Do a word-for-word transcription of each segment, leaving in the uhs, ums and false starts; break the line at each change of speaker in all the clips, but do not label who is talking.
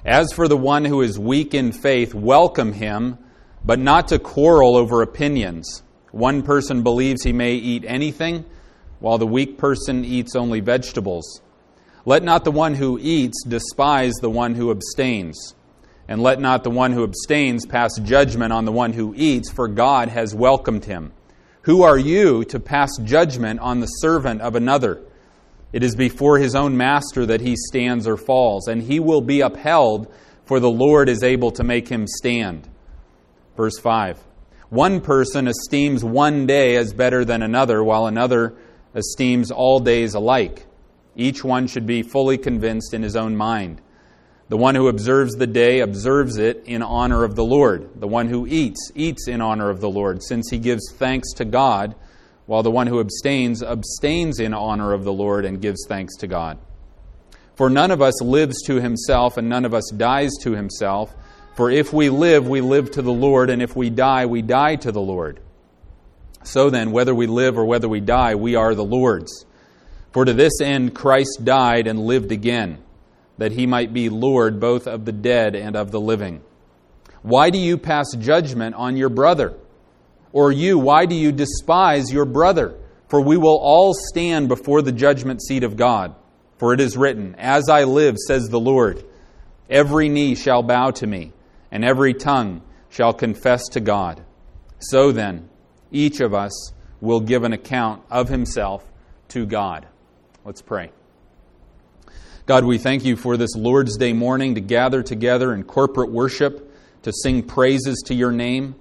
As for the one who is weak in faith, welcome him, but not to quarrel over opinions. One person believes he may eat anything, while the weak person eats only vegetables. Let not the one who eats despise the one who abstains, and let not the one who abstains pass judgment on the one who eats, for God has welcomed him. Who are you to pass judgment on the servant of another? It is before his own master that he stands or falls, and he will be upheld, for the Lord is able to make him stand. Verse five. One person esteems one day as better than another, while another esteems all days alike. Each one should be fully convinced in his own mind. The one who observes the day observes it in honor of the Lord. The one who eats, eats in honor of the Lord, since he gives thanks to God, while the one who abstains, abstains in honor of the Lord and gives thanks to God. For none of us lives to himself, and none of us dies to himself. For if we live, we live to the Lord, and if we die, we die to the Lord. So then, whether we live or whether we die, we are the Lord's. For to this end Christ died and lived again, that he might be Lord both of the dead and of the living. Why do you pass judgment on your brother? Or you, why do you despise your brother? For we will all stand before the judgment seat of God. For it is written, As I live, says the Lord, every knee shall bow to me, and every tongue shall confess to God. So then, each of us will give an account of himself to God. Let's pray. God, we thank you for this Lord's Day morning to gather together in corporate worship, to sing praises to your name,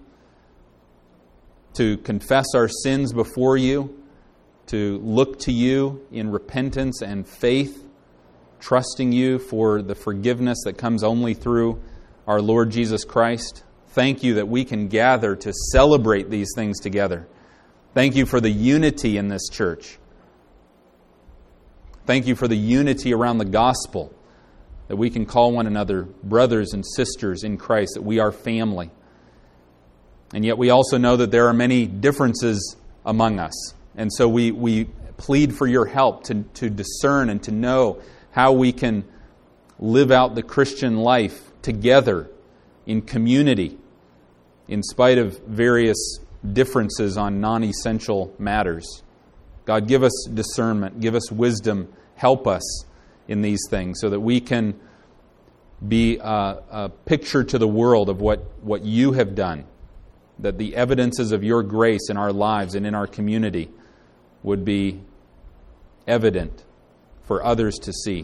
to confess our sins before you, to look to you in repentance and faith, trusting you for the forgiveness that comes only through our Lord Jesus Christ. Thank you that we can gather to celebrate these things together. Thank you for the unity in this church. Thank you for the unity around the gospel, that we can call one another brothers and sisters in Christ, that we are family. And yet we also know that there are many differences among us. And so we, we plead for your help to, to discern and to know how we can live out the Christian life together in community, in spite of various differences on non-essential matters. God, give us discernment, give us wisdom, help us in these things so that we can be a, a picture to the world of what, what you have done, that the evidences of your grace in our lives and in our community would be evident for others to see.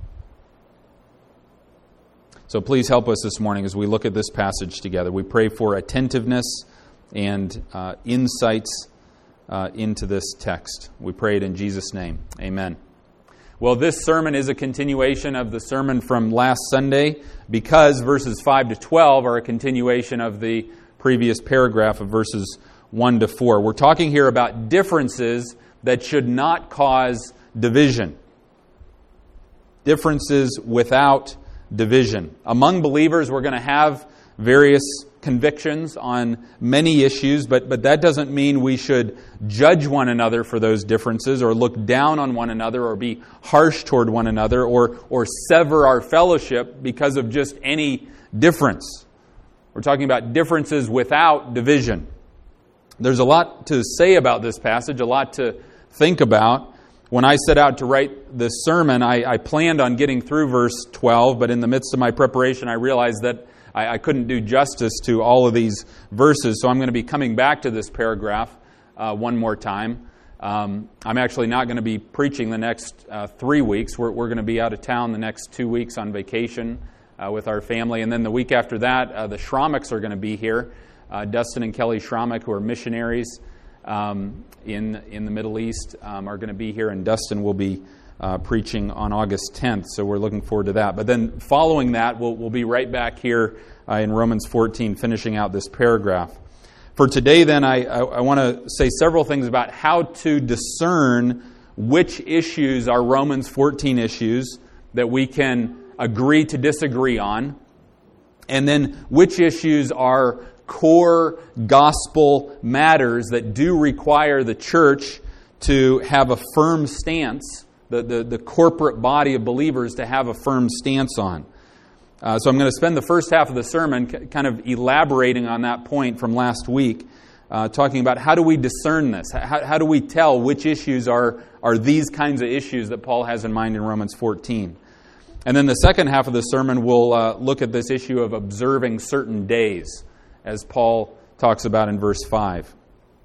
So please help us this morning as we look at this passage together. We pray for attentiveness and uh, insights uh, into this text. We pray it in Jesus' name. Amen. Well, this sermon is a continuation of the sermon from last Sunday because verses five to twelve are a continuation of the previous paragraph of verses one to four. We're talking here about differences that should not cause division. Differences without division. Among believers, we're going to have various convictions on many issues, but, but that doesn't mean we should judge one another for those differences or look down on one another or be harsh toward one another or, or sever our fellowship because of just any difference. We're talking about differences without division. There's a lot to say about this passage, a lot to think about. When I set out to write this sermon, I, I planned on getting through verse twelve, but in the midst of my preparation, I realized that I, I couldn't do justice to all of these verses, so I'm going to be coming back to this paragraph uh, one more time. Um, I'm actually not going to be preaching the next uh, three weeks. We're, we're going to be out of town the next two weeks on vacation uh, with our family, and then the week after that, uh, the Schramicks are going to be here. Uh, Dustin and Kelly Schramick, who are missionaries Um, in in the Middle East, um, are going to be here, and Dustin will be uh, preaching on August tenth, so we're looking forward to that. But then following that, we'll, we'll be right back here uh, in Romans fourteen, finishing out this paragraph. For today, then, I, I, I want to say several things about how to discern which issues are Romans fourteen issues that we can agree to disagree on, and then which issues are core gospel matters that do require the church to have a firm stance, the, the, the corporate body of believers to have a firm stance on. Uh, so I'm going to spend the first half of the sermon c- kind of elaborating on that point from last week, uh, talking about how do we discern this? How, how do we tell which issues are, are these kinds of issues that Paul has in mind in Romans fourteen? And then the second half of the sermon will uh, look at this issue of observing certain days, as Paul talks about in verse five.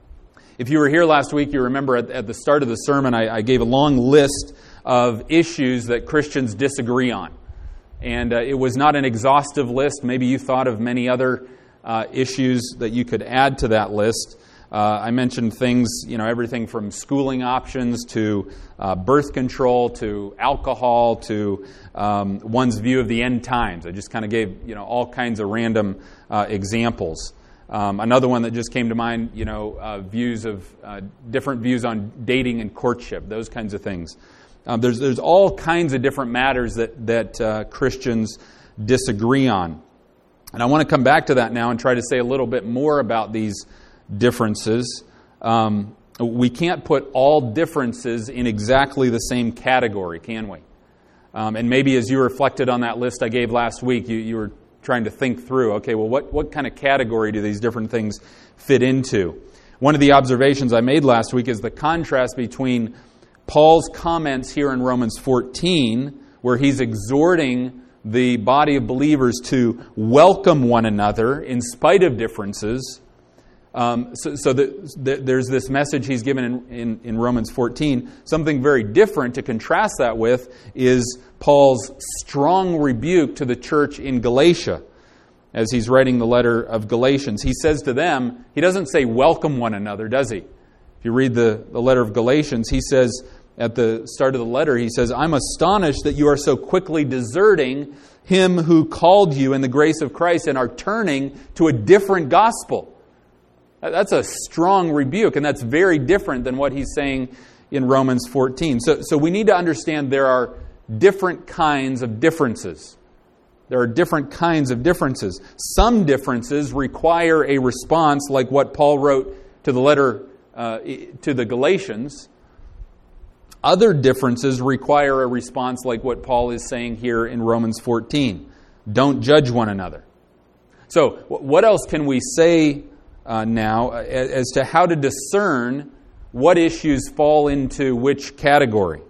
If you were here last week, you remember at, at the start of the sermon, I, I gave a long list of issues that Christians disagree on. And uh, it was not an exhaustive list. Maybe you thought of many other uh, issues that you could add to that list. Uh, I mentioned things, you know, everything from schooling options to uh, birth control to alcohol to um, one's view of the end times. I just kind of gave, you know, all kinds of random uh, examples. Um, another one that just came to mind, you know, uh, views of uh, different views on dating and courtship, those kinds of things. Um, there's there's all kinds of different matters that that uh, Christians disagree on, and I want to come back to that now and try to say a little bit more about these differences. Um, we can't put all differences in exactly the same category, can we? Um, and maybe as you reflected on that list I gave last week, you, you were trying to think through, okay, well, what, what kind of category do these different things fit into? One of the observations I made last week is the contrast between Paul's comments here in Romans fourteen, where he's exhorting the body of believers to welcome one another in spite of differences. Um, so so the, the, there's this message he's given in, in, in Romans fourteen. Something very different to contrast that with is Paul's strong rebuke to the church in Galatia. As he's writing the letter of Galatians, he says to them, he doesn't say welcome one another, does he? If you read the, the letter of Galatians, he says at the start of the letter, he says, I'm astonished that you are so quickly deserting him who called you in the grace of Christ and are turning to a different gospel. That's a strong rebuke, and that's very different than what he's saying in Romans fourteen. So, so we need to understand there are different kinds of differences. There are different kinds of differences. Some differences require a response like what Paul wrote to the letter uh, to the Galatians. Other differences require a response like what Paul is saying here in Romans fourteen. Don't judge one another. So what else can we say uh, now as to how to discern what issues fall into which category?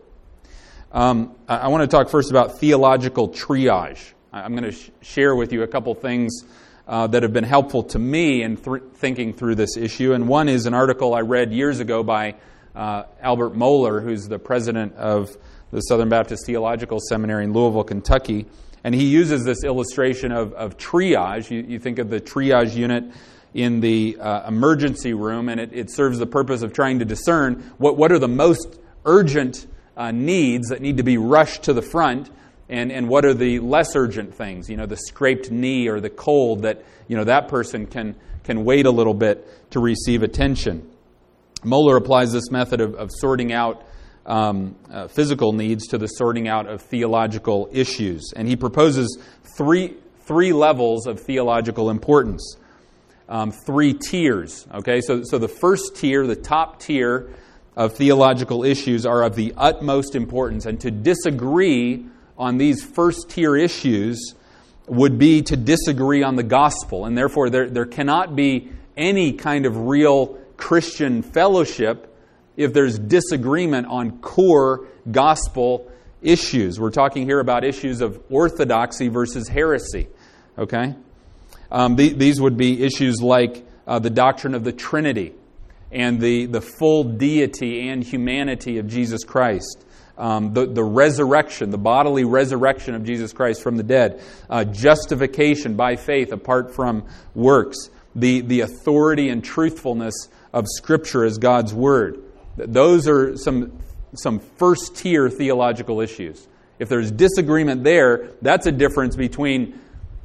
Um, I want to talk first about theological triage. I'm going to sh- share with you a couple things uh, that have been helpful to me in th- thinking through this issue. And one is an article I read years ago by uh, Albert Mohler, who's the president of the Southern Baptist Theological Seminary in Louisville, Kentucky. And he uses this illustration of, of triage. You, you think of the triage unit in the uh, emergency room, and it, it serves the purpose of trying to discern what, what are the most urgent uh, needs that need to be rushed to the front, and, and what are the less urgent things, you know, the scraped knee or the cold that, you know, that person can, can wait a little bit to receive attention. Mohler applies this method of, of sorting out um, uh, physical needs to the sorting out of theological issues. And he proposes three, three levels of theological importance. Um, three tiers, okay? So, so the first tier, the top tier of theological issues are of the utmost importance. And to disagree on these first tier issues would be to disagree on the gospel. And therefore, there, there cannot be any kind of real Christian fellowship if there's disagreement on core gospel issues. We're talking here about issues of orthodoxy versus heresy, okay? Um, the, these would be issues like uh, the doctrine of the Trinity and the, the full deity and humanity of Jesus Christ. Um, the, the resurrection, the bodily resurrection of Jesus Christ from the dead. Uh, justification by faith apart from works. The, the authority and truthfulness of Scripture as God's Word. Those are some, some first-tier theological issues. If there's disagreement there, that's a difference between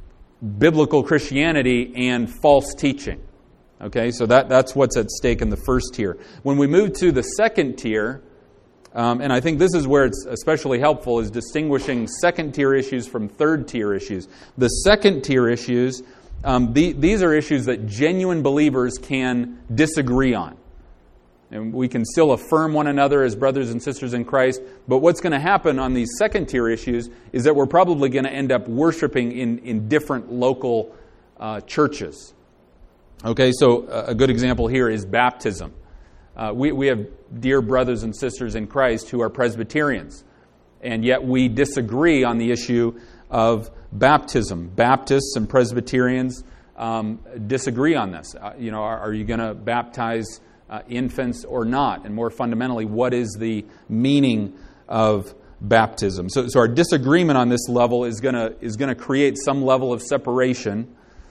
biblical Christianity and false teaching. Okay, so that, that's what's at stake in the first tier. When we move to the second tier, um, and I think this is where it's especially helpful, is distinguishing second-tier issues from third-tier issues. The second-tier issues, um, the, these are issues that genuine believers can disagree on. And we can still affirm one another as brothers and sisters in Christ. But what's going to happen on these second-tier issues is that we're probably going to end up worshiping in, in different local uh, churches. Okay, so a good example here is baptism. Uh, we, we have dear brothers and sisters in Christ who are Presbyterians, and yet we disagree on the issue of baptism. Baptists and Presbyterians um, disagree on this. Uh, you know, are, are you going to baptize uh, infants or not? And more fundamentally, what is the meaning of baptism? So, so our disagreement on this level is going to is going to create some level of separation.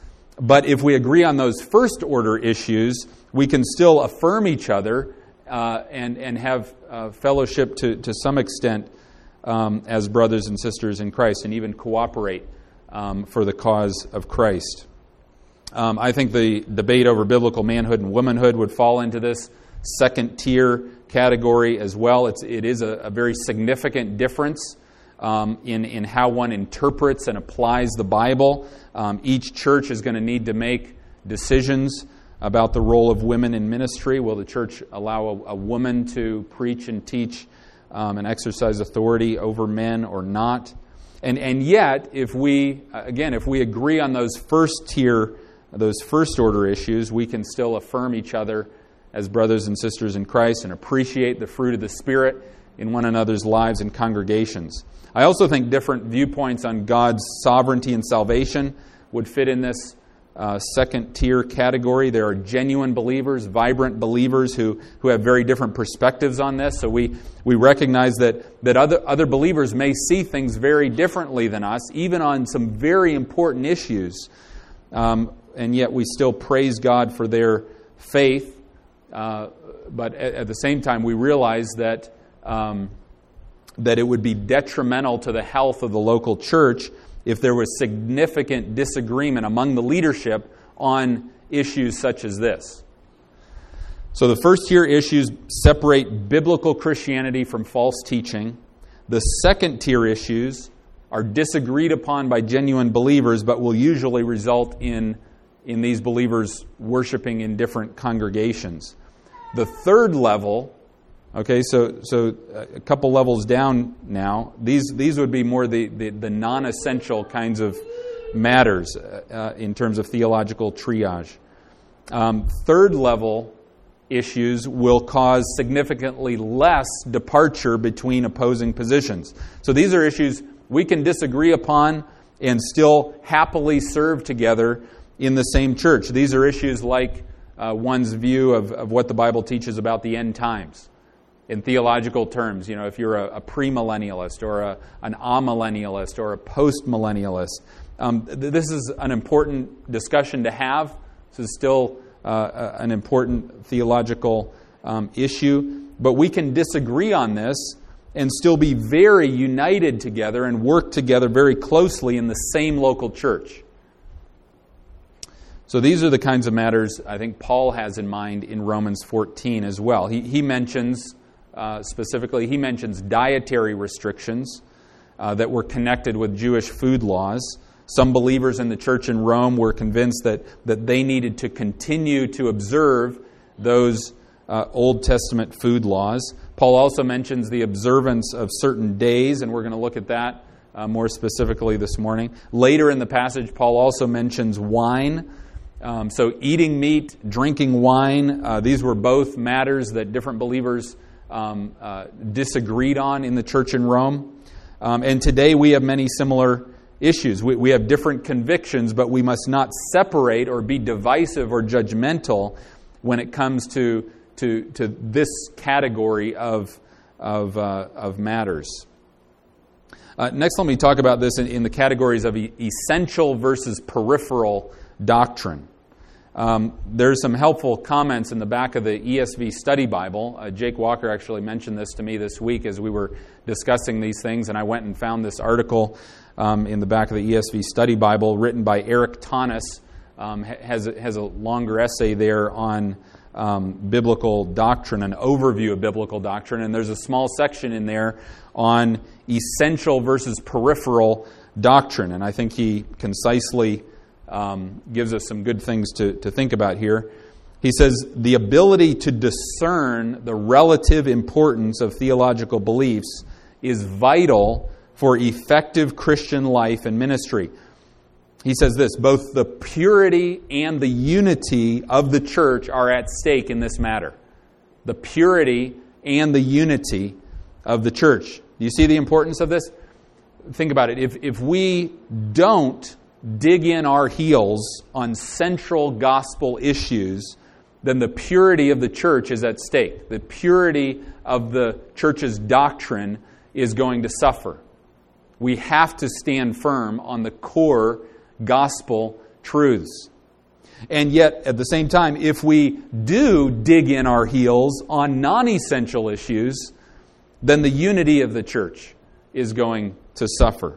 But if we agree on those first order issues, we can still affirm each other uh, and and have uh, fellowship to to some extent um, as brothers and sisters in Christ, and even cooperate um, for the cause of Christ. Um, I think the debate over biblical manhood and womanhood would fall into this second tier category as well. It's it is a, a very significant difference um, in in how one interprets and applies the Bible. Um, each church is going to need to make decisions about the role of women in ministry. Will the church allow a, a woman to preach and teach um, and exercise authority over men or not? And and yet, if we again, if we agree on those first tier, those first order issues, we can still affirm each other as brothers and sisters in Christ and appreciate the fruit of the Spirit in one another's lives and congregations. I also think different viewpoints on God's sovereignty and salvation would fit in this uh, second tier category. There are genuine believers, vibrant believers who, who have very different perspectives on this. So we, we recognize that, that other, other believers may see things very differently than us, even on some very important issues. Um, and yet we still praise God for their faith. Uh, but at, at the same time, we realize that um, that it would be detrimental to the health of the local church if there was significant disagreement among the leadership on issues such as this. So the first tier issues separate biblical Christianity from false teaching. The second tier issues are disagreed upon by genuine believers, but will usually result in, in these believers worshiping in different congregations. The third level, okay, so so a couple levels down now, these these would be more the, the, the non-essential kinds of matters uh, in terms of theological triage. Um, third level issues will cause significantly less departure between opposing positions. So these are issues we can disagree upon and still happily serve together in the same church. These are issues like uh, one's view of, of what the Bible teaches about the end times. In theological terms, you know, if you're a, a premillennialist or a, an amillennialist or a postmillennialist, um, th- this is an important discussion to have. This is still uh, an important theological um, issue, but we can disagree on this and still be very united together and work together very closely in the same local church. So these are the kinds of matters I think Paul has in mind in Romans fourteen as well. He, he mentions uh, specifically, he mentions dietary restrictions uh, that were connected with Jewish food laws. Some believers in the church in Rome were convinced that, that they needed to continue to observe those uh, Old Testament food laws. Paul also mentions the observance of certain days, and we're going to look at that uh, more specifically this morning. Later in the passage, Paul also mentions wine. Um, so eating meat, drinking wine, uh, these were both matters that different believers um, uh, disagreed on in the church in Rome. Um, and today we have many similar issues. We, we have different convictions, but we must not separate or be divisive or judgmental when it comes to to, to this category of of, uh, of matters. Uh, next, let me talk about this in, in the categories of e- essential versus peripheral doctrine. Um, there's some helpful comments in the back of the E S V Study Bible. Uh, Jake Walker actually mentioned this to me this week as we were discussing these things, and I went and found this article um, in the back of the E S V Study Bible written by Eric Tanis. Um, has, has a longer essay there on um, biblical doctrine, an overview of biblical doctrine, and there's a small section in there on essential versus peripheral doctrine, and I think he concisely Um, gives us some good things to, to think about here. He says the ability to discern the relative importance of theological beliefs is vital for effective Christian life and ministry. He says this, both the purity and the unity of the church are at stake in this matter. The purity and the unity of the church. Do you see the importance of this? Think about it. If, if we don't dig in our heels on central gospel issues, then the purity of the church is at stake. The purity of the church's doctrine is going to suffer. We have to stand firm on the core gospel truths. And yet, at the same time, if we do dig in our heels on non-essential issues, then the unity of the church is going to suffer.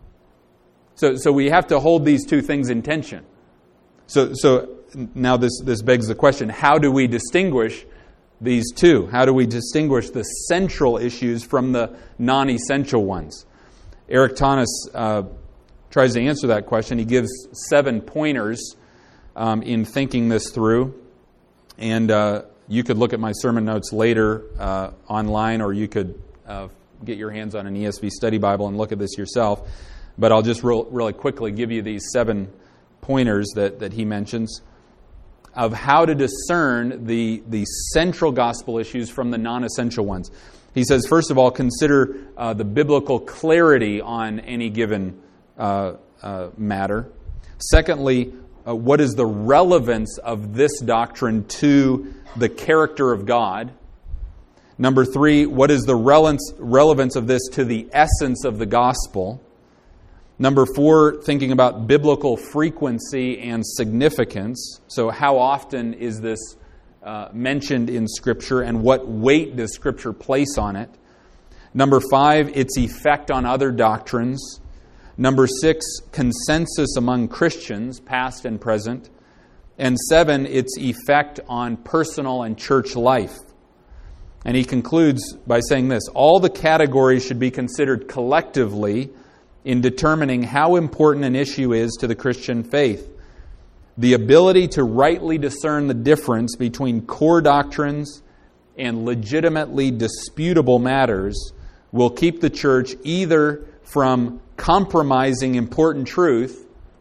So, so we have to hold these two things in tension. So, so now this, this begs the question, how do we distinguish these two? How do we distinguish the central issues from the non-essential ones? Eric Tanis uh, tries to answer that question. He gives seven pointers um, in thinking this through. And uh, you could look at my sermon notes later uh, online, or you could uh, get your hands on an E S V study Bible and look at this yourself. But I'll just real, really quickly give you these seven pointers that, that he mentions of how to discern the, the central gospel issues from the non-essential ones. He says, first of all, consider uh, the biblical clarity on any given uh, uh, matter. Secondly, uh, what is the relevance of this doctrine to the character of God? Number three, what is the relevance, relevance of this to the essence of the gospel? Number four, thinking about biblical frequency and significance. So how often is this uh, mentioned in Scripture, and what weight does Scripture place on it? Number five, its effect on other doctrines. Number six, consensus among Christians, past and present. And seven, its effect on personal and church life. And he concludes by saying this, all the categories should be considered collectively in determining how important an issue is to the Christian faith. The ability to rightly discern the difference between core doctrines and legitimately disputable matters will keep the church either from compromising important truth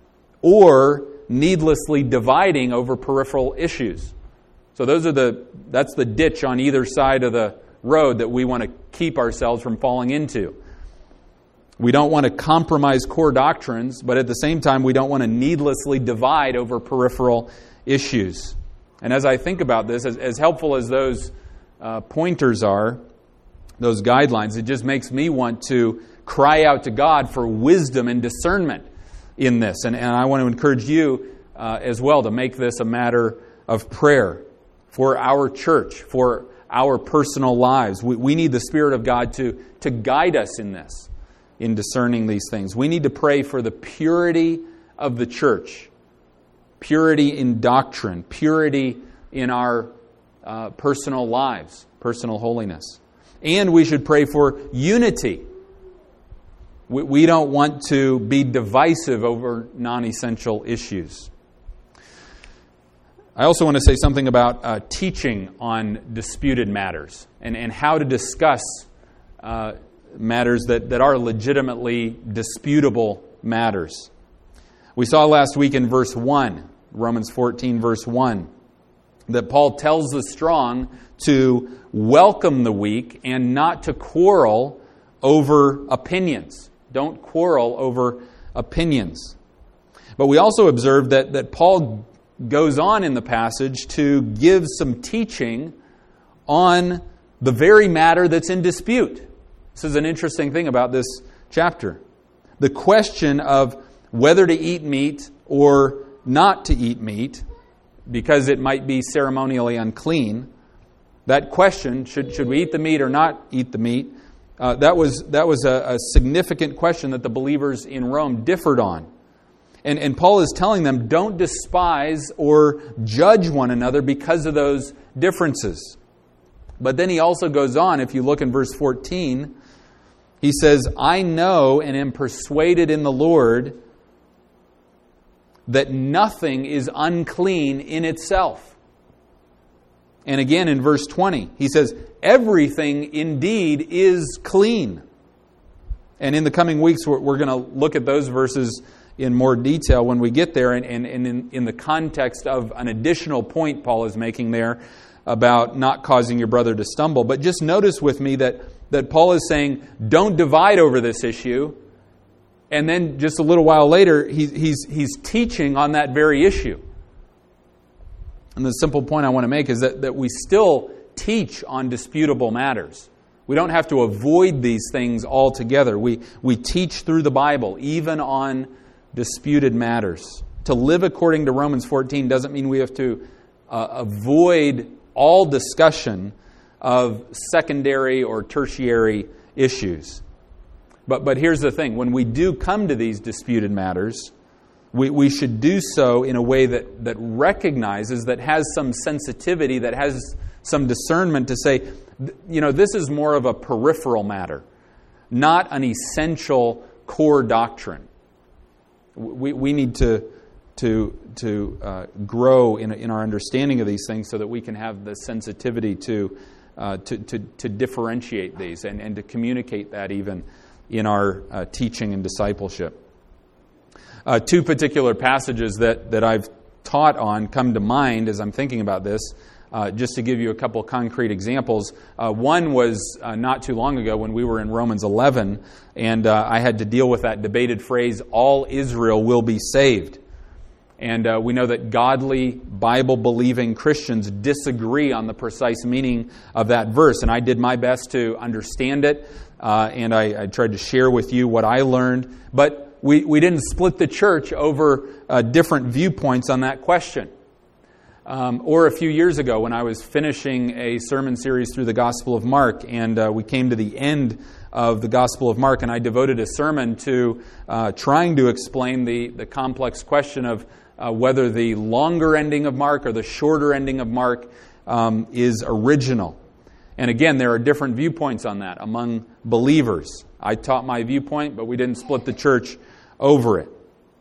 or needlessly dividing over peripheral issues. So those are the that's the ditch on either side of the road that we want to keep ourselves from falling into. We don't want to compromise core doctrines, but at the same time, we don't want to needlessly divide over peripheral issues. And as I think about this, as, as helpful as those uh, pointers are, those guidelines, it just makes me want to cry out to God for wisdom and discernment in this. And, and I want to encourage you uh, as well to make this a matter of prayer for our church, for our personal lives. We, we need the Spirit of God to, to guide us in this, in discerning these things. We need to pray for the purity of the church, purity in doctrine, purity in our uh, personal lives, personal holiness. And we should pray for unity. We, we don't want to be divisive over non-essential issues. I also want to say something about uh, teaching on disputed matters and, and how to discuss uh, matters that, that are legitimately disputable matters. We saw last week in verse one, Romans fourteen, verse one, that Paul tells the strong to welcome the weak and not to quarrel over opinions. Don't quarrel over opinions. But we also observed that, that Paul goes on in the passage to give some teaching on the very matter that's in dispute. This is an interesting thing about this chapter. The question of whether to eat meat or not to eat meat, because it might be ceremonially unclean, that question, should, should we eat the meat or not eat the meat, uh, that was, that was a, a significant question that the believers in Rome differed on. And, and Paul is telling them, don't despise or judge one another because of those differences. But then he also goes on, if you look in verse fourteen, he says, I know and am persuaded in the Lord that nothing is unclean in itself. And again in verse twenty, he says, everything indeed is clean. And in the coming weeks, we're, we're going to look at those verses in more detail when we get there, and, and, and in, in the context of an additional point Paul is making there about not causing your brother to stumble. But just notice with me that, that Paul is saying, don't divide over this issue. And then just a little while later, he, he's, he's teaching on that very issue. And the simple point I want to make is that, that we still teach on disputable matters. We don't have to avoid these things altogether. We, we teach through the Bible, even on disputed matters. To live according to Romans fourteen doesn't mean we have to uh, avoid all discussion of secondary or tertiary issues. But, but here's the thing. When we do come to these disputed matters, we, we should do so in a way that, that recognizes, that has some sensitivity, that has some discernment to say, you know, this is more of a peripheral matter, not an essential core doctrine. We we need to to to uh, grow in in our understanding of these things so that we can have the sensitivity to uh, to, to to differentiate these and, and to communicate that even in our uh, teaching and discipleship. Uh, two particular passages that that I've taught on come to mind as I'm thinking about this. Uh, just to give you a couple concrete examples. Uh, one was uh, not too long ago when we were in Romans eleven, and uh, I had to deal with that debated phrase, all Israel will be saved. And uh, we know that godly, Bible-believing Christians disagree on the precise meaning of that verse, and I did my best to understand it, uh, and I, I tried to share with you what I learned, but we, we didn't split the church over uh, different viewpoints on that question. Um, or a few years ago when I was finishing a sermon series through the Gospel of Mark, and uh, we came to the end of the Gospel of Mark, and I devoted a sermon to uh, trying to explain the, the complex question of uh, whether the longer ending of Mark or the shorter ending of Mark um, is original. And again, there are different viewpoints on that among believers. I taught my viewpoint, but we didn't split the church over it.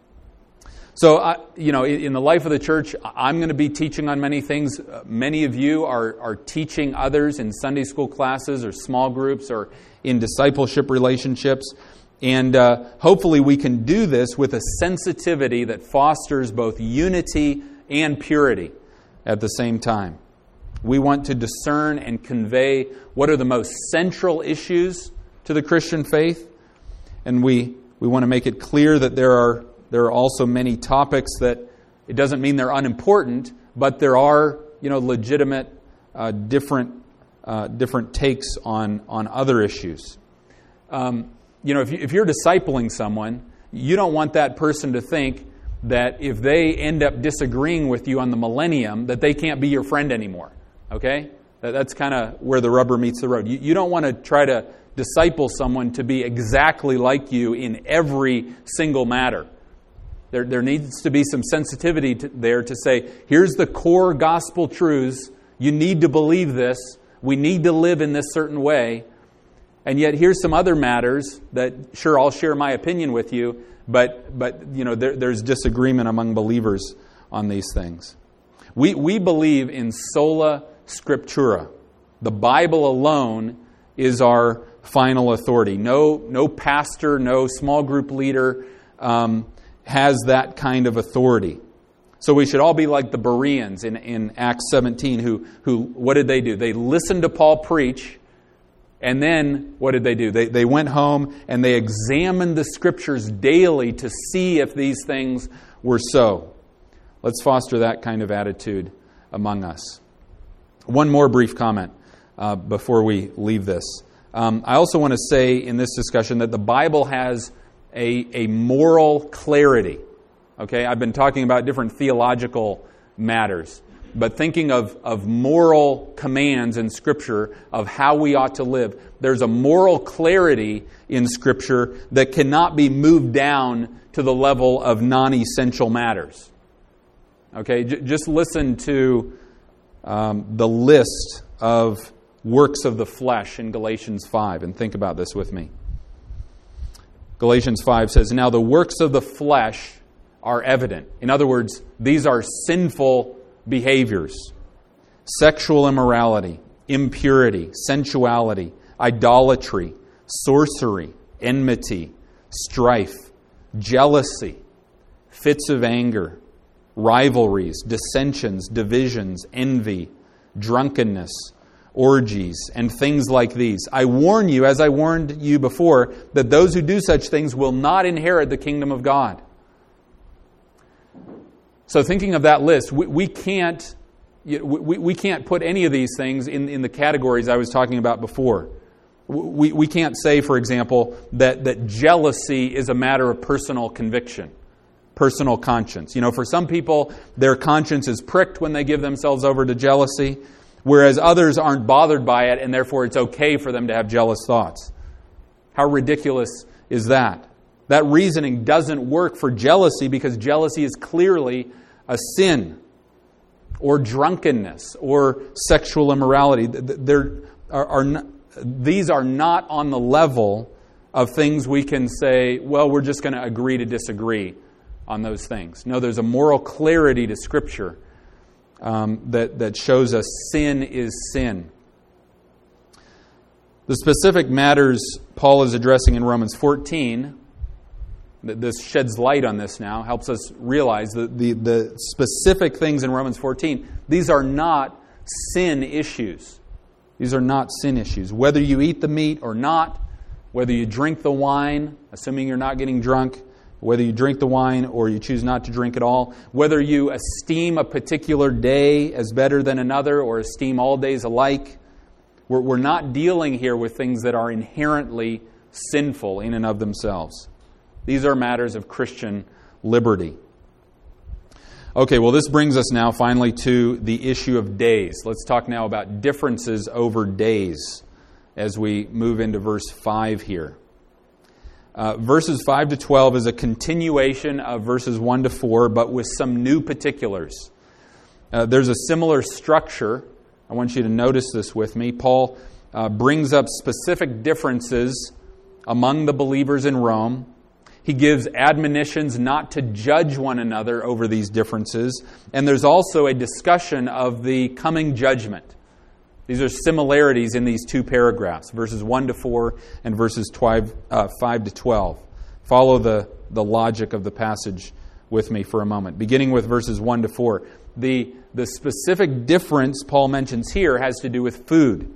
So, uh, you know, in the life of the church, I'm going to be teaching on many things. Uh, many of you are, are teaching others in Sunday school classes or small groups or in discipleship relationships. And uh, hopefully we can do this with a sensitivity that fosters both unity and purity at the same time. We want to discern and convey what are the most central issues to the Christian faith. And we, we want to make it clear that there are There are also many topics that it doesn't mean they're unimportant, but there are, you know, legitimate, uh, different, uh, different takes on on other issues. Um, you know, if, you, if you're discipling someone, you don't want that person to think that if they end up disagreeing with you on the millennium, that they can't be your friend anymore. Okay, that, that's kind of where the rubber meets the road. You, you don't want to try to disciple someone to be exactly like you in every single matter. There, there needs to be some sensitivity to, there to say, here's the core gospel truths. You need to believe this. We need to live in this certain way. And yet here's some other matters that, sure, I'll share my opinion with you, but, but you know, there, there's disagreement among believers on these things. We, we believe in sola scriptura. The Bible alone is our final authority. No, no pastor, no small group leader um, has that kind of authority. So we should all be like the Bereans in, in Acts seventeen, who, who, what did they do? They listened to Paul preach, and then what did they do? They, they went home and they examined the Scriptures daily to see if these things were so. Let's foster that kind of attitude among us. One more brief comment uh, before we leave this. Um, I also want to say in this discussion that the Bible has a, a moral clarity. Okay, I've been talking about different theological matters, but thinking of, of moral commands in Scripture of how we ought to live, there's a moral clarity in Scripture that cannot be moved down to the level of non-essential matters. Okay, j- just listen to um, the list of works of the flesh in Galatians five and think about this with me. Galatians five says, "Now the works of the flesh are evident." In other words, these are sinful behaviors. sexual immorality, impurity, sensuality, idolatry, sorcery, enmity, strife, jealousy, fits of anger, rivalries, dissensions, divisions, envy, drunkenness, orgies, and things like these. I warn you, as I warned you before, that those who do such things will not inherit the kingdom of God. So thinking of that list, we, we can't we, we can't put any of these things in, in the categories I was talking about before. We, we can't say, for example, that, that jealousy is a matter of personal conviction, personal conscience. You know, for some people, their conscience is pricked when they give themselves over to jealousy, whereas others aren't bothered by it, and therefore it's okay for them to have jealous thoughts. How ridiculous is that? That reasoning doesn't work for jealousy, because jealousy is clearly a sin, or drunkenness, or sexual immorality. There are, are not, these are not on the level of things we can say, well, we're just going to agree to disagree on those things. No, there's a moral clarity to Scripture um, that, that shows us sin is sin. The specific matters Paul is addressing in Romans fourteen, this sheds light on this now, helps us realize that the, the specific things in Romans fourteen, these are not sin issues. These are not sin issues. Whether you eat the meat or not, whether you drink the wine, assuming you're not getting drunk, whether you drink the wine or you choose not to drink at all, whether you esteem a particular day as better than another or esteem all days alike, we're, we're not dealing here with things that are inherently sinful in and of themselves. These are matters of Christian liberty. Okay, well, this brings us now finally to the issue of days. Let's talk now about differences over days as we move into verse five here. Uh, verses five to twelve is a continuation of verses one to four, but with some new particulars. Uh, there's a similar structure. I want you to notice this with me. Paul uh, brings up specific differences among the believers in Rome. He gives admonitions not to judge one another over these differences. And there's also a discussion of the coming judgment. These are similarities in these two paragraphs, verses one to four and verses five to twelve. Follow the, the logic of the passage with me for a moment. Beginning with verses one to four. The, the specific difference Paul mentions here has to do with food.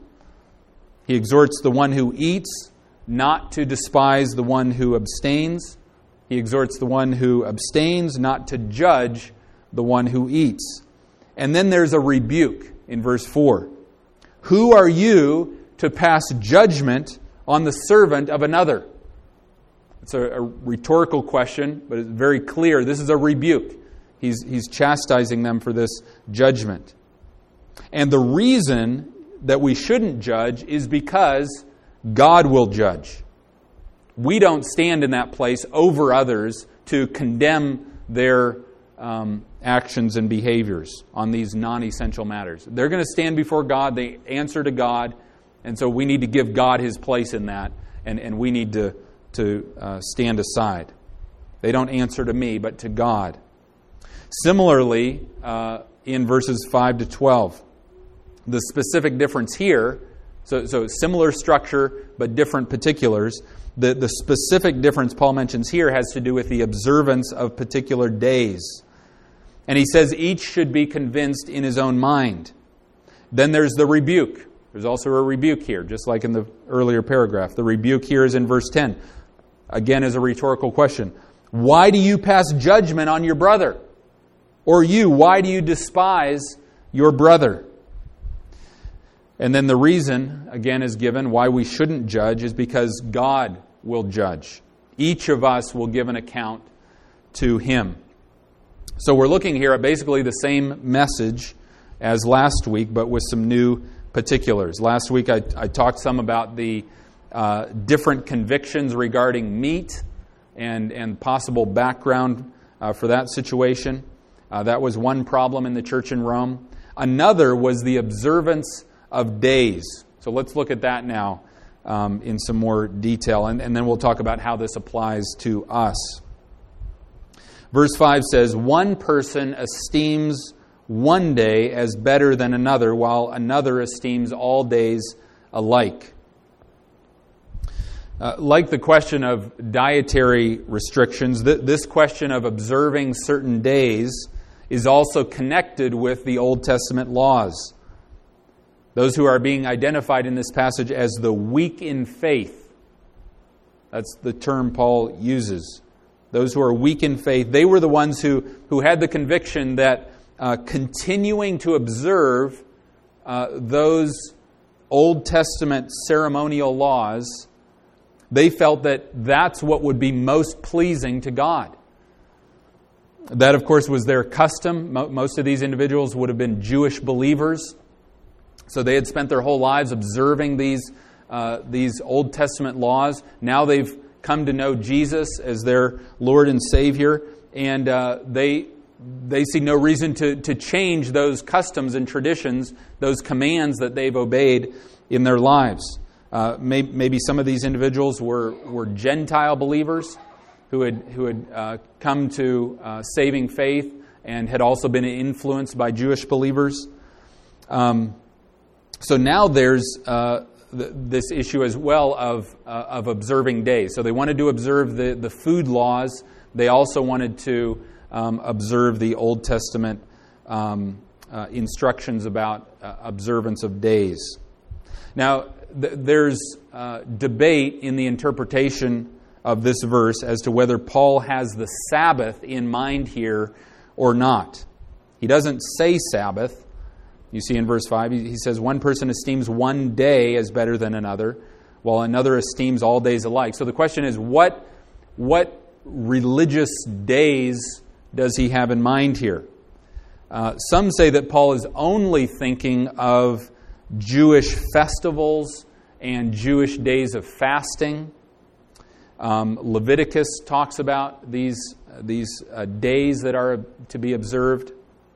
He exhorts the one who eats not to despise the one who abstains. He exhorts the one who abstains not to judge the one who eats. And then there's a rebuke in verse four. Who are you to pass judgment on the servant of another? It's a, a rhetorical question, but it's very clear. This is a rebuke. He's, he's chastising them for this judgment. And the reason that we shouldn't judge is because God will judge. We don't stand in that place over others to condemn their um, actions and behaviors on these non-essential matters. They're going to stand before God. They answer to God. And so we need to give God His place in that. And, and we need to, to uh, stand aside. They don't answer to me, but to God. Similarly, uh, in verses five to twelve, the specific difference here, so, so similar structure, but different particulars. The, the specific difference Paul mentions here has to do with the observance of particular days. And he says each should be convinced in his own mind. Then there's the rebuke. There's also a rebuke here, just like in the earlier paragraph. The rebuke here is in verse ten. Again, as a rhetorical question. Why do you pass judgment on your brother? Or you, why do you despise your brother? And then the reason, again, is given why we shouldn't judge is because God will judge. Each of us will give an account to Him. So we're looking here at basically the same message as last week, but with some new particulars. Last week I, I talked some about the uh, different convictions regarding meat and, and possible background uh, for that situation. Uh, that was one problem in the church in Rome. Another was the observance of days. So let's look at that now um, in some more detail, and, and then we'll talk about how this applies to us. Verse five says, one person esteems one day as better than another, while another esteems all days alike. Uh, like the question of dietary restrictions, th- this question of observing certain days is also connected with the Old Testament laws. Those who are being identified in this passage as the weak in faith, that's the term Paul uses. Those who are weak in faith, they were the ones who, who had the conviction that uh, continuing to observe uh, those Old Testament ceremonial laws, they felt that that's what would be most pleasing to God. That, of course, was their custom. Most of these individuals would have been Jewish believers. So they had spent their whole lives observing these, uh, these Old Testament laws. Now they've come to know Jesus as their Lord and Savior. And uh, they, they see no reason to, to change those customs and traditions, those commands that they've obeyed in their lives. Uh, may, maybe some of these individuals were, were Gentile believers who had who had uh, come to uh, saving faith and had also been influenced by Jewish believers. Um, so now there's uh, th- this issue as well of uh, of observing days. So they wanted to observe the, the food laws. They also wanted to um, observe the Old Testament um, uh, instructions about uh, observance of days. Now, th- there's uh, debate in the interpretation of this verse as to whether Paul has the Sabbath in mind here or not. He doesn't say Sabbath. You see in verse five, he says, one person esteems one day as better than another, while another esteems all days alike. So the question is, what, what religious days does he have in mind here? Uh, some say that Paul is only thinking of Jewish festivals and Jewish days of fasting. Um, Leviticus talks about these uh, these uh, days that are to be observed.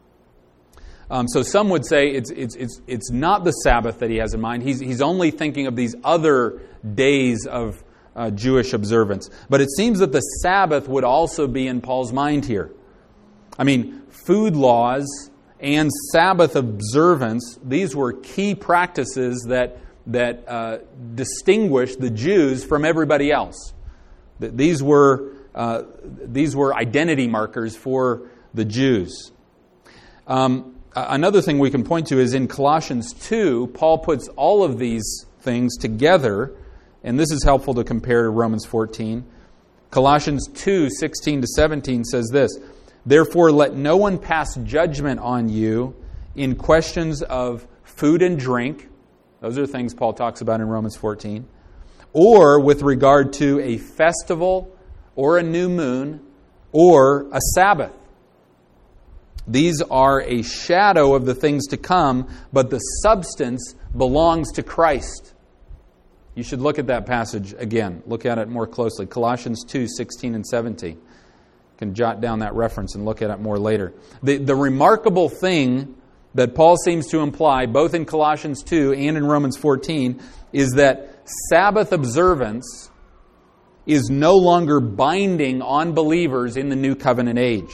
Um, so some would say it's it's it's it's not the Sabbath that he has in mind. He's he's only thinking of these other days of uh, Jewish observance. But it seems that the Sabbath would also be in Paul's mind here. I mean, food laws and Sabbath observance, these were key practices that that uh, distinguished the Jews from everybody else. These were uh, these were identity markers for the Jews. Um, another thing we can point to is in Colossians two, Paul puts all of these things together, and this is helpful to compare to Romans fourteen. Colossians two, sixteen to seventeen says this, therefore let no one pass judgment on you in questions of food and drink. Those are things Paul talks about in Romans fourteen. Or with regard to a festival, or a new moon, or a Sabbath. These are a shadow of the things to come, but the substance belongs to Christ. You should look at that passage again. Look at it more closely. Colossians two, sixteen and seventeen. You can jot down that reference and look at it more later. The, the remarkable thing that Paul seems to imply, both in Colossians two and in Romans fourteen, is that Sabbath observance is no longer binding on believers in the New Covenant age.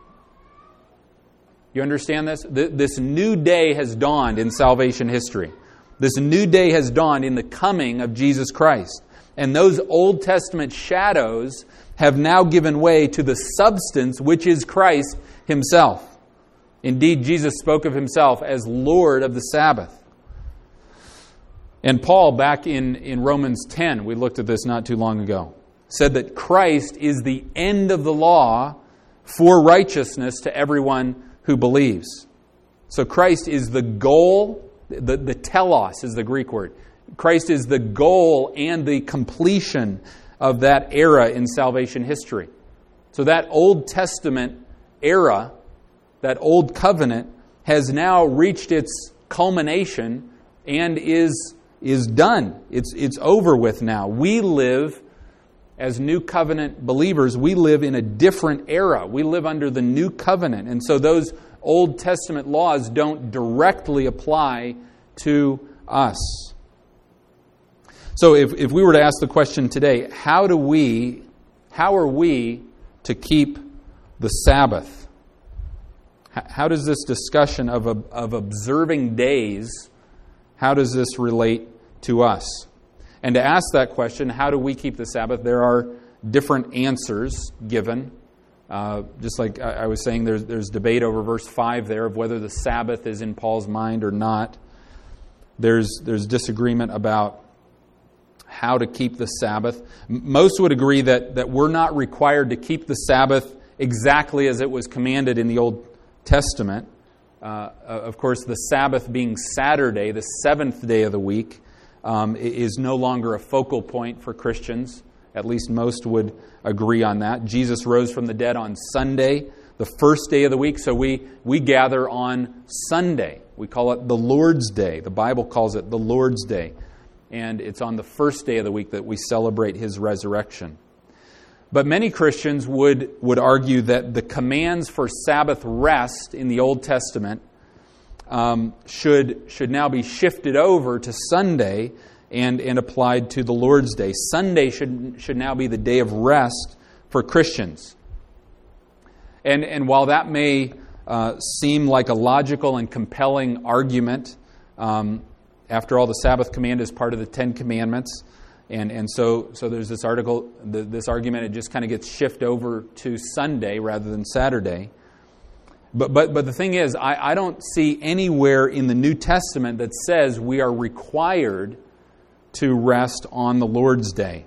You understand this? This new day has dawned in salvation history. This new day has dawned in the coming of Jesus Christ. And those Old Testament shadows have now given way to the substance, which is Christ Himself. Indeed, Jesus spoke of Himself as Lord of the Sabbath. And Paul, back in, in Romans ten, we looked at this not too long ago, said that Christ is the end of the law for righteousness to everyone who believes. So Christ is the goal, the, the telos is the Greek word. Christ is the goal and the completion of that era in salvation history. So that Old Testament era, that Old Covenant, has now reached its culmination and is is done. It's it's over with now. We live, as New Covenant believers, we live in a different era. We live under the New Covenant. And so those Old Testament laws don't directly apply to us. So if, if we were to ask the question today, how do we, how are we to keep the Sabbath? How does this discussion of, of observing days, how does this relate to us? And to ask that question, how do we keep the Sabbath? There are different answers given. Uh, just like I was saying, there's, there's debate over verse five there of whether the Sabbath is in Paul's mind or not. There's, there's disagreement about how to keep the Sabbath. Most would agree that, that we're not required to keep the Sabbath exactly as it was commanded in the Old Testament. Uh, of course, the Sabbath being Saturday, the seventh day of the week, um, is no longer a focal point for Christians. At least most would agree on that. Jesus rose from the dead on Sunday, the first day of the week, so we, we gather on Sunday. We call it the Lord's Day. The Bible calls it the Lord's Day. And it's on the first day of the week that we celebrate His resurrection. But many Christians would, would argue that the commands for Sabbath rest in the Old Testament um, should, should now be shifted over to Sunday and, and applied to the Lord's Day. Sunday should, should now be the day of rest for Christians. And, and while that may uh, seem like a logical and compelling argument, um, after all, the Sabbath command is part of the Ten Commandments. And and so so there's this article, the, this argument, it just kind of gets shifted over to Sunday rather than Saturday. But but but the thing is, I, I don't see anywhere in the New Testament that says we are required to rest on the Lord's Day.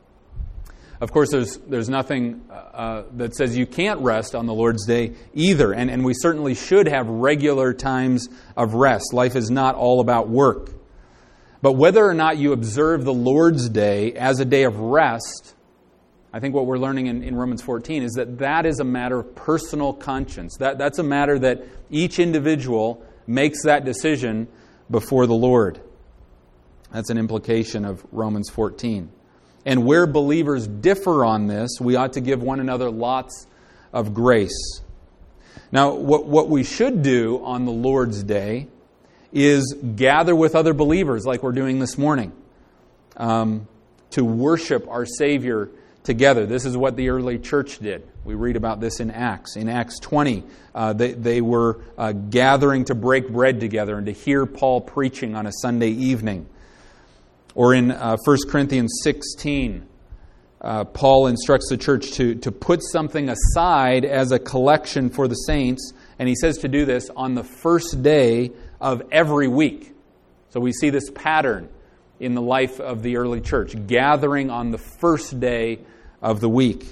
Of course, there's there's nothing uh, that says you can't rest on the Lord's Day either. And, and we certainly should have regular times of rest. Life is not all about work. But whether or not you observe the Lord's Day as a day of rest, I think what we're learning in, in Romans fourteen is that that is a matter of personal conscience. That, that's a matter that each individual makes that decision before the Lord. That's an implication of Romans fourteen. And where believers differ on this, we ought to give one another lots of grace. Now, what, what we should do on the Lord's Day is gather with other believers like we're doing this morning um, to worship our Savior together. This is what the early church did. We read about this in Acts. In Acts twenty, uh, they, they were uh, gathering to break bread together and to hear Paul preaching on a Sunday evening. Or in uh, First Corinthians sixteen, uh, Paul instructs the church to, to put something aside as a collection for the saints, and he says to do this on the first day of every week. So we see this pattern in the life of the early church, gathering on the first day of the week,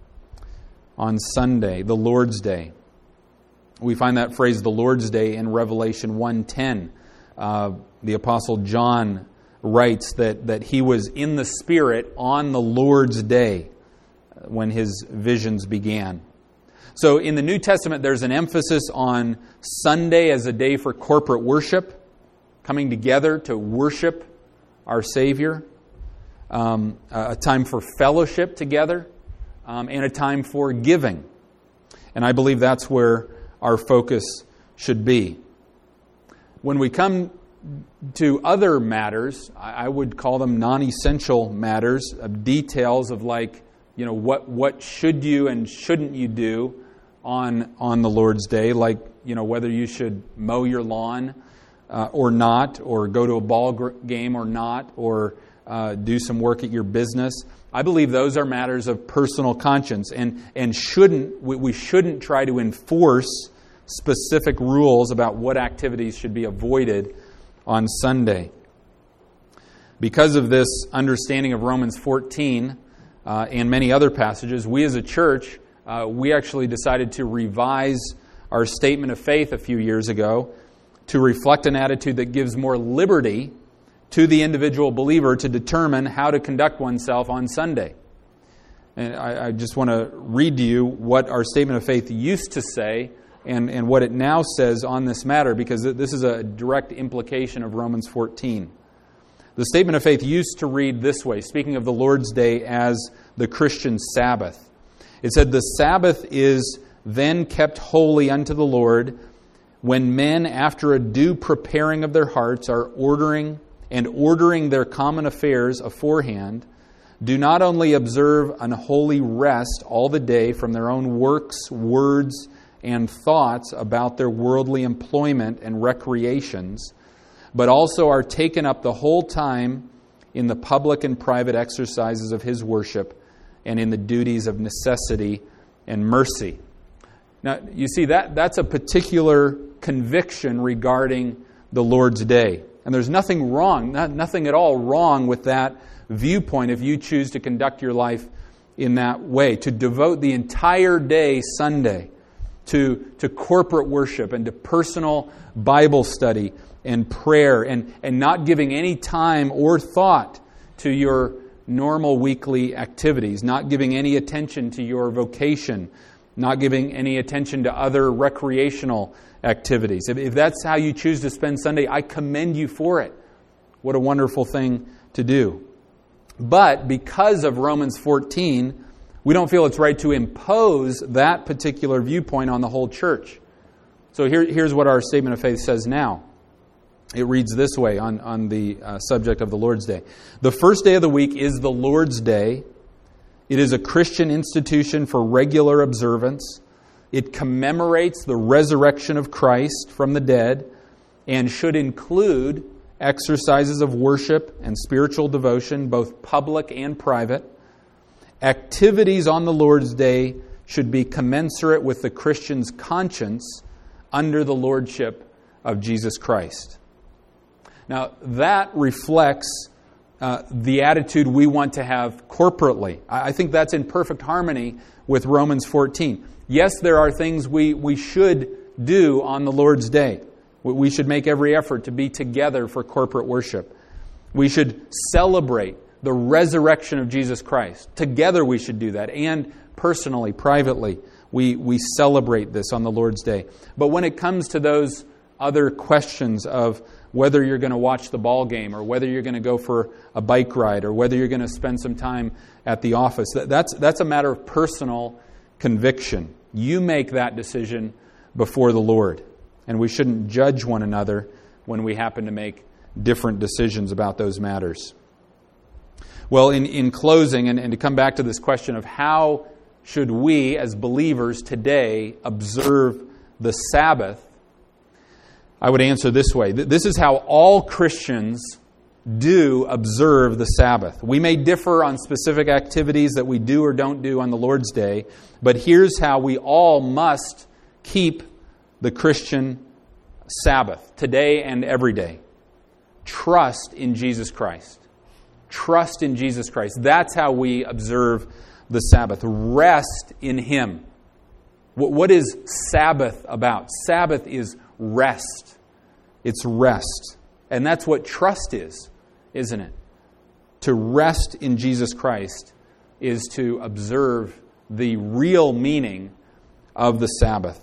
on Sunday, the Lord's Day. We find that phrase, the Lord's Day, in Revelation one ten. Uh, the Apostle John writes that, that he was in the Spirit on the Lord's Day when his visions began. So in the New Testament, there's an emphasis on Sunday as a day for corporate worship, coming together to worship our Savior, um, a time for fellowship together, um, and a time for giving. And I believe that's where our focus should be. When we come to other matters, I would call them non-essential matters, of details of like, you know, what what should you and shouldn't you do on on the Lord's Day, like, you know, whether you should mow your lawn uh, or not, or go to a ball gr- game or not, or uh, do some work at your business. I believe those are matters of personal conscience, and and shouldn't we, we shouldn't try to enforce specific rules about what activities should be avoided on Sunday. Because of this understanding of Romans fourteen uh, and many other passages, we as a church, uh, we actually decided to revise our statement of faith a few years ago to reflect an attitude that gives more liberty to the individual believer to determine how to conduct oneself on Sunday. And I, I just want to read to you what our statement of faith used to say and, and what it now says on this matter, because this is a direct implication of Romans fourteen. The statement of faith used to read this way, speaking of the Lord's Day as the Christian Sabbath. It said, "The Sabbath is then kept holy unto the Lord, when men, after a due preparing of their hearts, are ordering and ordering their common affairs aforehand, do not only observe an holy rest all the day from their own works, words, and thoughts about their worldly employment and recreations, but also are taken up the whole time in the public and private exercises of His worship and in the duties of necessity and mercy. Now, you see, that that's a particular conviction regarding the Lord's Day. And there's nothing wrong, not, nothing at all wrong with that viewpoint if you choose to conduct your life in that way, to devote the entire day Sunday to, to corporate worship and to personal Bible study and prayer, and, and not giving any time or thought to your normal weekly activities, not giving any attention to your vocation, not giving any attention to other recreational activities. If, if that's how you choose to spend Sunday, I commend you for it. What a wonderful thing to do. But because of Romans fourteen, we don't feel it's right to impose that particular viewpoint on the whole church. So here, here's what our statement of faith says now. It reads this way on, on the uh, subject of the Lord's Day. The first day of the week is the Lord's Day. It is a Christian institution for regular observance. It commemorates the resurrection of Christ from the dead and should include exercises of worship and spiritual devotion, both public and private. Activities on the Lord's Day should be commensurate with the Christian's conscience under the lordship of Jesus Christ. Now, that reflects uh, the attitude we want to have corporately. I think that's in perfect harmony with Romans fourteen. Yes, there are things we, we should do on the Lord's Day. We should make every effort to be together for corporate worship. We should celebrate the resurrection of Jesus Christ. Together we should do that. And personally, privately, we, we celebrate this on the Lord's Day. But when it comes to those other questions of whether you're going to watch the ball game or whether you're going to go for a bike ride or whether you're going to spend some time at the office, that, that's, that's a matter of personal conviction. You make that decision before the Lord. And we shouldn't judge one another when we happen to make different decisions about those matters. Well, in, in closing, and, and to come back to this question of how should we as believers today observe the Sabbath, I would answer this way. This is how all Christians do observe the Sabbath. We may differ on specific activities that we do or don't do on the Lord's Day, but here's how we all must keep the Christian Sabbath, today and every day. Trust in Jesus Christ. Trust in Jesus Christ. That's how we observe the Sabbath. Rest in Him. What is Sabbath about? Sabbath is rest. It's rest. And that's what trust is, isn't it? To rest in Jesus Christ is to observe the real meaning of the Sabbath.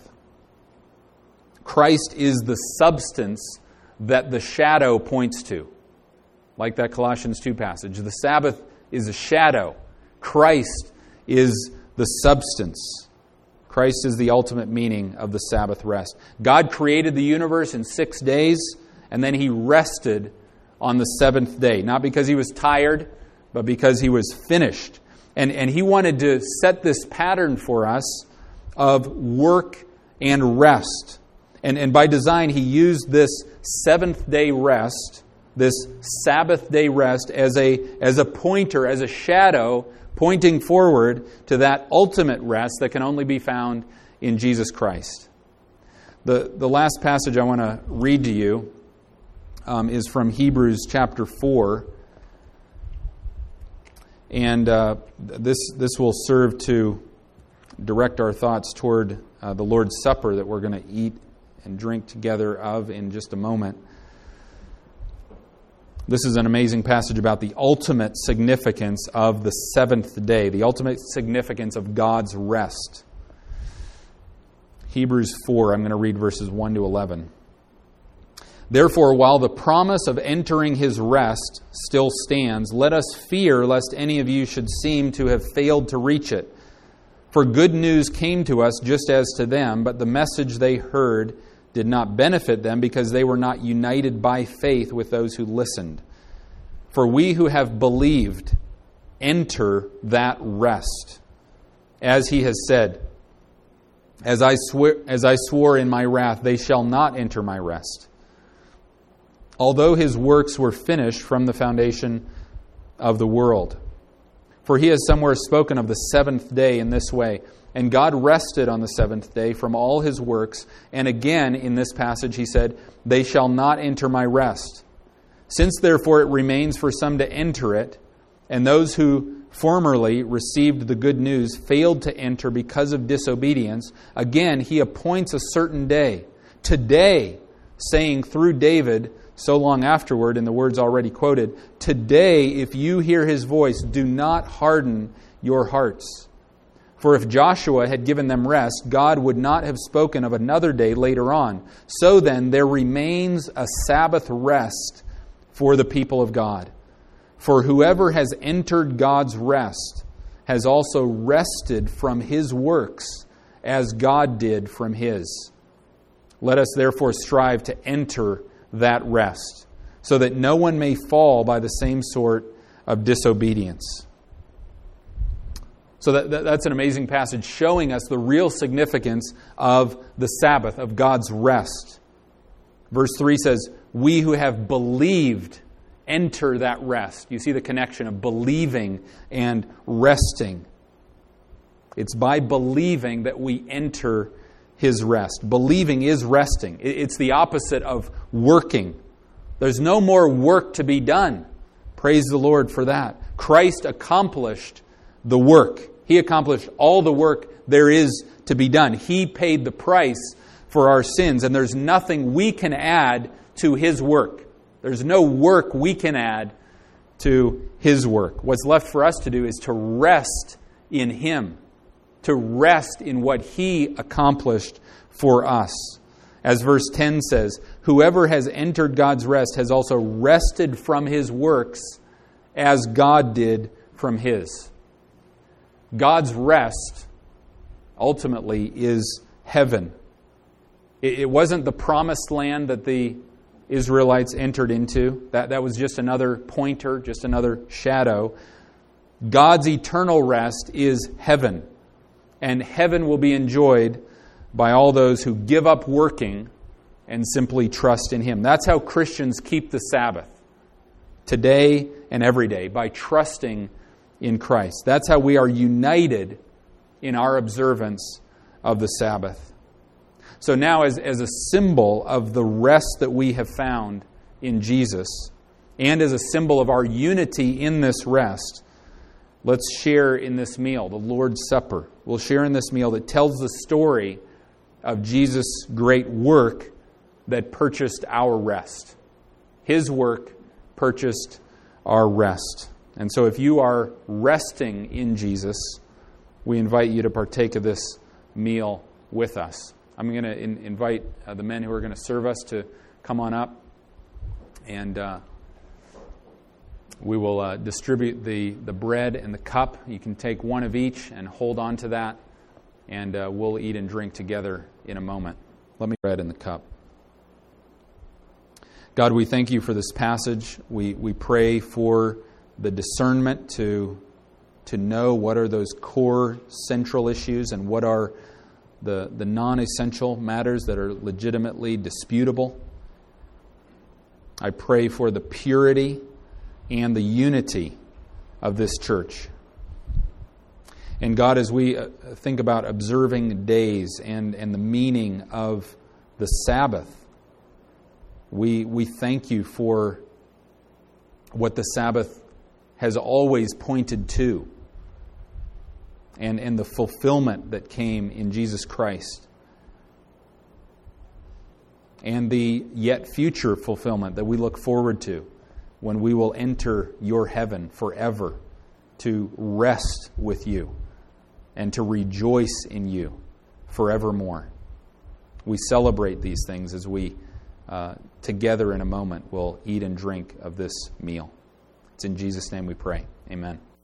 Christ is the substance that the shadow points to. Like that Colossians two passage. The Sabbath is a shadow. Christ is the substance. Christ is the ultimate meaning of the Sabbath rest. God created the universe in six days, and then He rested on the seventh day. Not because He was tired, but because He was finished. And, and He wanted to set this pattern for us of work and rest. And, and by design, He used this seventh day rest, this Sabbath day rest, as a, as a pointer, as a shadow, pointing forward to that ultimate rest that can only be found in Jesus Christ. The, the last passage I want to read to you um, is from Hebrews chapter four. And uh, this, this will serve to direct our thoughts toward uh, the Lord's Supper that we're going to eat and drink together of in just a moment. This is an amazing passage about the ultimate significance of the seventh day, the ultimate significance of God's rest. Hebrews four, I'm going to read verses one to eleven. Therefore, while the promise of entering His rest still stands, let us fear lest any of you should seem to have failed to reach it. For good news came to us just as to them, but the message they heard did not benefit them because they were not united by faith with those who listened. For we who have believed enter that rest. As He has said, As I swear, as I swore in my wrath, they shall not enter my rest. Although his works were finished from the foundation of the world. For he has somewhere spoken of the seventh day in this way. And God rested on the seventh day from all his works. And again, in this passage, he said, they shall not enter my rest. Since therefore it remains for some to enter it, and those who formerly received the good news failed to enter because of disobedience, again he appoints a certain day, today, saying through David, so long afterward in the words already quoted, today if you hear his voice, do not harden your hearts. For if Joshua had given them rest, God would not have spoken of another day later on. So then there remains a Sabbath rest for the people of God. For whoever has entered God's rest has also rested from his works as God did from his. Let us therefore strive to enter that rest, so that no one may fall by the same sort of disobedience. So that, that, that's an amazing passage showing us the real significance of the Sabbath, of God's rest. Verse three says, we who have believed enter that rest. You see the connection of believing and resting. It's by believing that we enter his rest. Believing is resting. It's the opposite of working. There's no more work to be done. Praise the Lord for that. Christ accomplished the work. He accomplished all the work there is to be done. He paid the price for our sins, and there's nothing we can add to his work. There's no work we can add to his work. What's left for us to do is to rest in him, to rest in what he accomplished for us. As verse ten says, whoever has entered God's rest has also rested from his works as God did from his. God's rest ultimately is heaven. It wasn't the promised land that the Israelites entered into. That, that was just another pointer, just another shadow. God's eternal rest is heaven. And heaven will be enjoyed by all those who give up working and simply trust in him. That's how Christians keep the Sabbath, today and every day, by trusting in Christ. That's how we are united in our observance of the Sabbath. So now, as, as a symbol of the rest that we have found in Jesus, and as a symbol of our unity in this rest, let's share in this meal, the Lord's Supper. We'll share in this meal that tells the story of Jesus' great work that purchased our rest. His work purchased our rest. And so if you are resting in Jesus, we invite you to partake of this meal with us. I'm going to in, invite uh, the men who are going to serve us to come on up, and uh, we will uh, distribute the, the bread and the cup. You can take one of each and hold on to that, and uh, we'll eat and drink together in a moment. Let me bread and the cup. God, we thank you for this passage. We we pray for the discernment to to know what are those core central issues and what are the, the non-essential matters that are legitimately disputable. I pray for the purity and the unity of this church. And God, as we think about observing days and, and the meaning of the Sabbath, we we thank you for what the Sabbath has always pointed to, and, and the fulfillment that came in Jesus Christ, and the yet future fulfillment that we look forward to when we will enter your heaven forever to rest with you and to rejoice in you forevermore. We celebrate these things as we uh, together in a moment will eat and drink of this meal. It's in Jesus' name we pray. Amen.